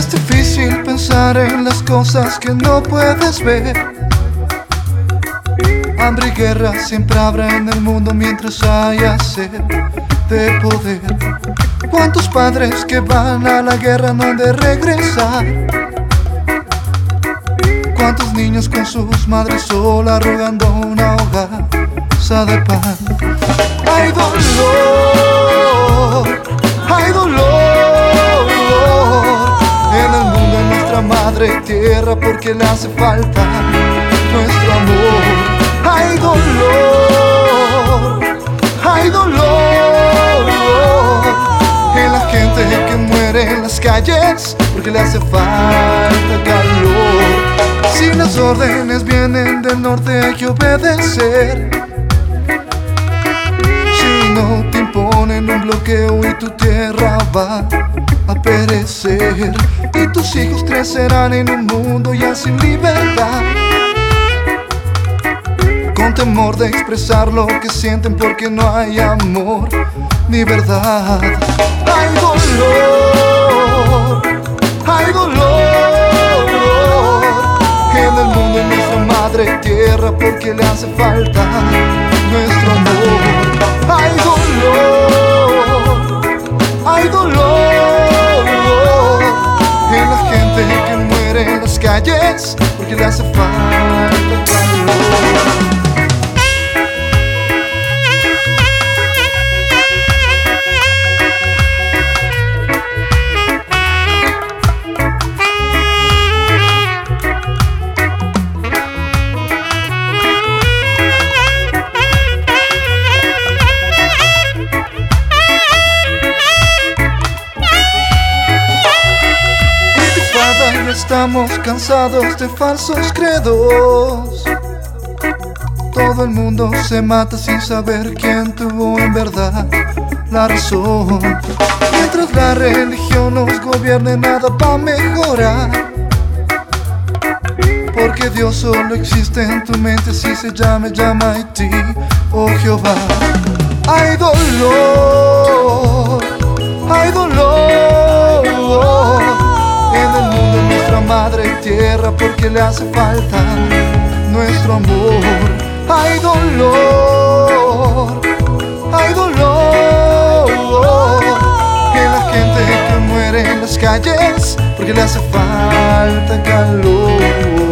Es difícil pensar en las cosas que no puedes ver. Hambre y guerra siempre habrá en el mundo mientras haya sed de poder. ¿Cuántos padres que van a la guerra no han de regresar? ¿Cuántos niños con sus madres solas rogando una hogaza de pan? Hay dolor, hay dolor en el mundo, en nuestra madre tierra, porque le hace falta nuestro amor. Hay dolor, hay dolor en la gente que muere en las calles, porque le hace falta calor. Si las órdenes vienen del norte hay que obedecer. Si no te imponen un bloqueo y tu tierra va a perecer, y tus hijos crecerán en un mundo ya sin libertad, con temor de expresar lo que sienten porque no hay amor ni verdad. Hay dolor, hay dolor en el mundo, en nuestra madre tierra, porque le hace falta nuestro amor. Hay dolor, hay dolor en la gente que muere en las calles, porque le hace falta calor. Estamos cansados de falsos credos. Todo el mundo se mata sin saber quién tuvo en verdad la razón. Mientras la religión nos gobierne, nada va a mejorar, porque Dios solo existe en tu mente si se llama Haití, oh Jehová. Hay dolor, hay dolor en el mundo, en nuestra madre tierra, porque le hace falta nuestro amor. Hay dolor, hay dolor en la gente que muere en las calles, porque le hace falta calor.